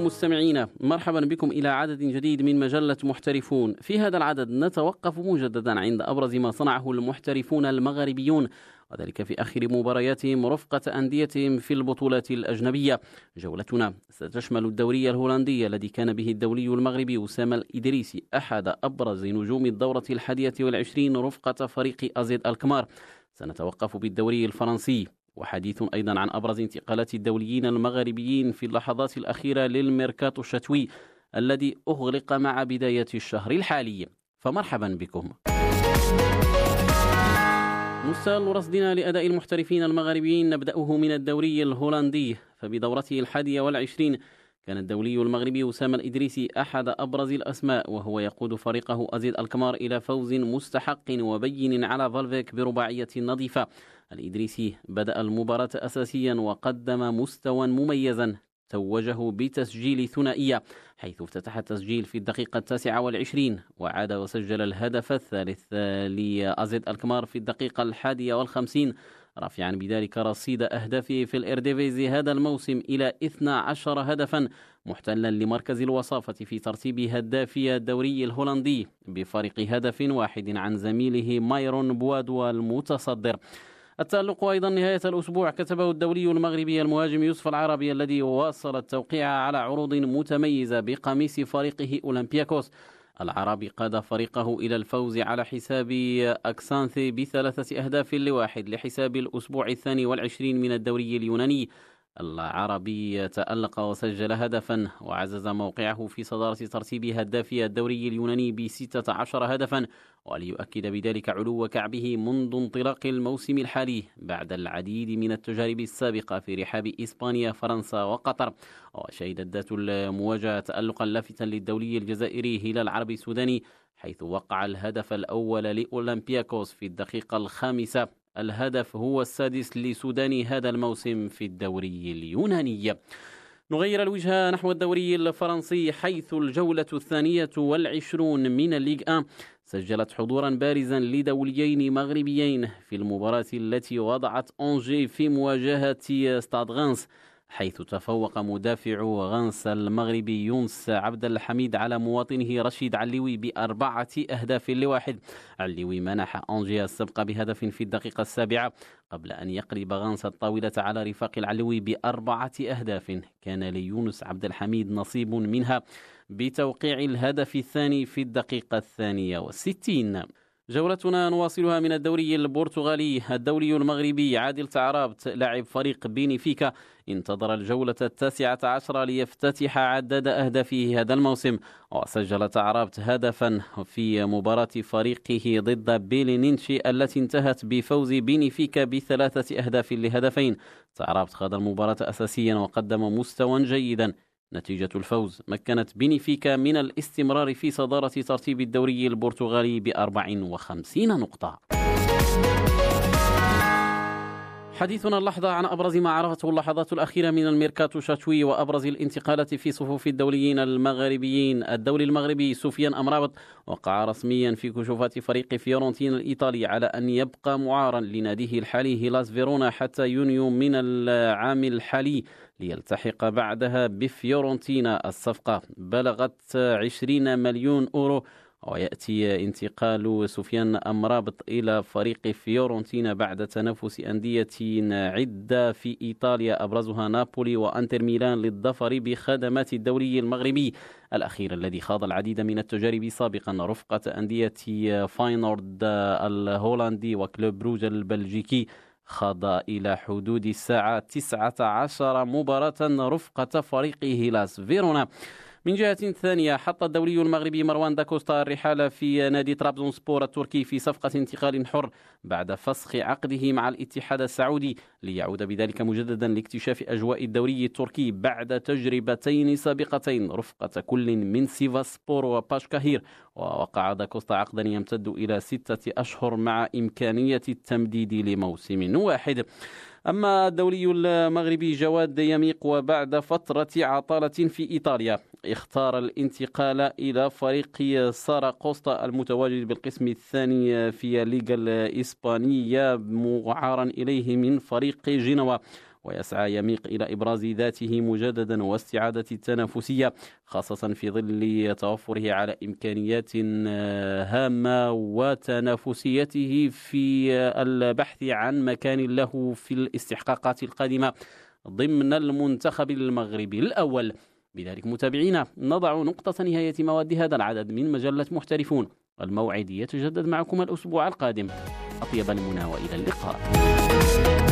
مستمعينا، مرحبا بكم إلى عدد جديد من مجلة محترفون. في هذا العدد نتوقف مجددا عند أبرز ما صنعه المحترفون المغربيون، وذلك في آخر مبارياتهم رفقة أنديتهم في البطولات الأجنبية. جولتنا ستشمل الدوري الهولندي الذي كان به الدولي المغربي أسامة الإدريسي أحد أبرز نجوم الدورة 21 رفقة فريق أزيد الكمار. سنتوقف بالدوري الفرنسي، وحديث أيضا عن أبرز انتقالات الدوليين المغربيين في اللحظات الأخيرة للميركاتو الشتوي الذي أغلق مع بداية الشهر الحالي. فمرحبا بكم. نستهل رصدنا لأداء المحترفين المغربيين، نبدأه من الدوري الهولندي. فبدورته 21 كان الدولي المغربي أسامة الإدريسي أحد أبرز الأسماء، وهو يقود فريقه أزيد الكمار إلى فوز مستحق وبين على فالفيك برباعية نظيفة. الإدريسي بدأ المباراة أساسيا وقدم مستوى مميزا توجه بتسجيل ثنائية، حيث افتتح التسجيل في الدقيقة 29 وعاد وسجل الهدف الثالث لأزيد الكمار في الدقيقة 51، رافعا بذلك رصيد أهدافه في الإيرديفيزي هذا الموسم إلى 12 هدفا، محتلا لمركز الوصافة في ترتيب هدافي الدوري الهولندي بفارق هدف واحد عن زميله مايرون بوادوا المتصدر. التألق أيضا نهاية الأسبوع كتبه الدولي المغربي المهاجم يوسف العربي الذي واصل التوقيع على عروض متميزة بقميص فريقه أولمبياكوس. العربي قاد فريقه إلى الفوز على حساب أكسانثي ب3-1 لحساب الأسبوع 22 من الدوري اليوناني. العربي تألق وسجل هدفا وعزز موقعه في صدارة ترتيب هدافي الدوري اليوناني ب16 هدفا، وليؤكد بذلك علو كعبه منذ انطلاق الموسم الحالي بعد العديد من التجارب السابقة في رحاب إسبانيا فرنسا وقطر. وشهدت ذات المواجهة تألقا لافتا للدولي الجزائري هلال العربي السوداني، حيث وقع الهدف الأول لأولمبياكوس في الدقيقة 5. الهدف هو السادس لسوداني هذا الموسم في الدوري اليوناني. نغير الوجهة نحو الدوري الفرنسي، حيث الجولة 22 من الليغ 1 سجلت حضورا بارزا لدوليين مغربيين في المباراة التي وضعت أنجي في مواجهة ستاد غانس، حيث تفوق مدافع غانس المغربي يونس عبد الحميد على مواطنه رشيد علوي ب4-1. علوي منح أنجي السبق بهدف في الدقيقة 7 قبل أن يقلب غانس الطاولة على رفاق العلوي ب4 أهداف كان ليونس عبد الحميد نصيب منها بتوقيع الهدف الثاني في الدقيقة 62. جولتنا نواصلها من الدوري البرتغالي. الدوري المغربي عادل تعرابت لاعب فريق بينيفيكا انتظر الجولة 19 ليفتتح عداد أهدافه هذا الموسم، وسجل تعرابت هدفا في مباراة فريقه ضد بيلينينشي التي انتهت بفوز بينيفيكا ب3-2. تعرابت خاض المباراة أساسيا وقدم مستوى جيدا. نتيجة الفوز مكنت بينيفيكا من الاستمرار في صدارة ترتيب الدوري البرتغالي ب54 نقطة. حديثنا اللحظة عن أبرز ما عرفته اللحظات الأخيرة من الميركاتو الشتوي وأبرز الانتقالات في صفوف الدوليين المغربيين. الدولي المغربي سفيان أمرابط وقع رسميا في كشوفات فريق فيورنتينا الإيطالي على أن يبقى معارا لناديه الحالي هيلاس فيرونا حتى يونيو من العام الحالي، ليلتحق بعدها بفيورنتينا. الصفقة بلغت 20 مليون أورو، ويأتي انتقال سفيان أمرابط إلى فريق فيورنتينا بعد تنافس أندية عدة في إيطاليا أبرزها نابولي وأنتر ميلان للظفر بخدمات الدوري المغربي الأخير الذي خاض العديد من التجارب سابقا رفقة أندية فاينورد الهولندي وكلوب بروج البلجيكي. خاض إلى حدود الساعة 19 مباراة رفقة فريق هيلاس فيرونا. من جهة ثانية حط الدولي المغربي مروان داكوستا الرحالة في نادي طرابزونسبور التركي في صفقة انتقال حر بعد فسخ عقده مع الاتحاد السعودي، ليعود بذلك مجددا لاكتشاف أجواء الدوري التركي بعد تجربتين سابقتين رفقة كل من سيفاسبور وباشكاهير. ووقع داكوستا عقدا يمتد إلى 6 أشهر مع إمكانية التمديد لموسم واحد. أما الدولي المغربي جواد يميق وبعد فترة عطالة في إيطاليا اختار الانتقال إلى فريق ساراغوسا المتواجد بالقسم الثاني في الليغا الإسبانية معارا إليه من فريق جنوا، ويسعى يميق إلى إبراز ذاته مجددا واستعادة التنافسية، خاصة في ظل توفره على إمكانيات هامة وتنافسيته في البحث عن مكان له في الاستحقاقات القادمة ضمن المنتخب المغربي الأول. بذلك متابعينا نضع نقطة نهاية مواد هذا العدد من مجلة محترفون. الموعد يتجدد معكم الأسبوع القادم. أطيب المنى وإلى اللقاء.